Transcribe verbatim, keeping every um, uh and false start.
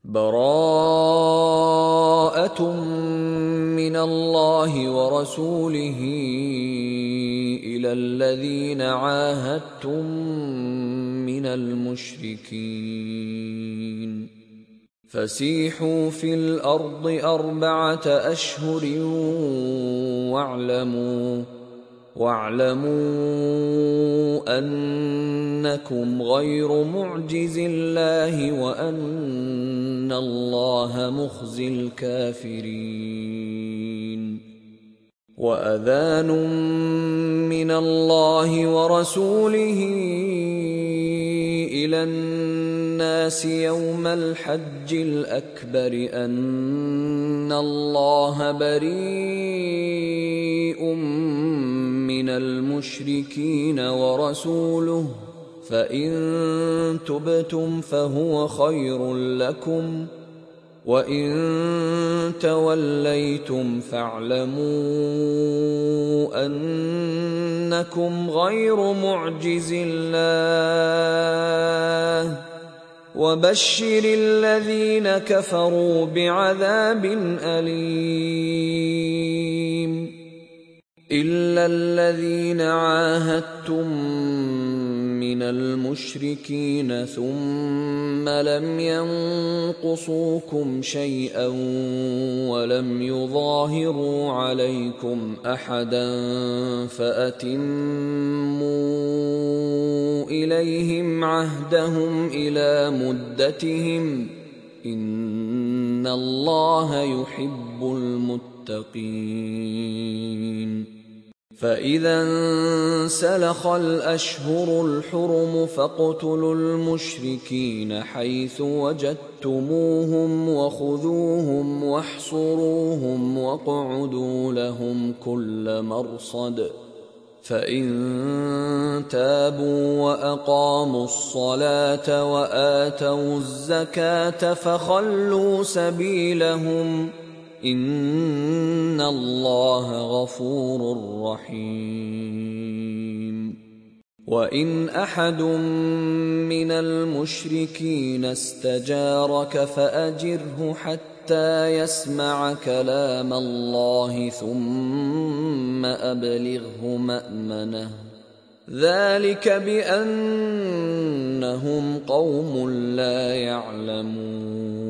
براءة من الله ورسوله إلى الذين عاهدتم من المشركين فسيحوا في الأرض أربعة أشهر واعلموا واعلموا أنكم غير معجز الله وأن الله مخزي الكافرين. وأذان من الله ورسوله إلى الناس يوم الحج الأكبر أن الله بريء من المشركين ورسوله فإن تبتم فهو خير لكم وإن توليتم فاعلموا أنكم غير معجز الله وبشر الذين كفروا بعذاب أليم. إلا الذين عاهدتم من المشركين ثم لم ينقصوكم شيئا ولم يظاهروا عليكم أحدا فأتموا إليهم عهدهم إلى مدتهم إن الله يحب المتقين. فإذا انسلخ الأشهر الحرم فاقتلوا المشركين حيث وجدتموهم وخذوهم واحصروهم واقعدوا لهم كل مرصد فإن تابوا وأقاموا الصلاة وآتوا الزكاة فخلوا سبيلهم إن الله غفور رحيم. وإن أحد من المشركين استجارك فأجره حتى يسمع كلام الله ثم أبلغه مأمنه ذلك بأنهم قوم لا يعلمون.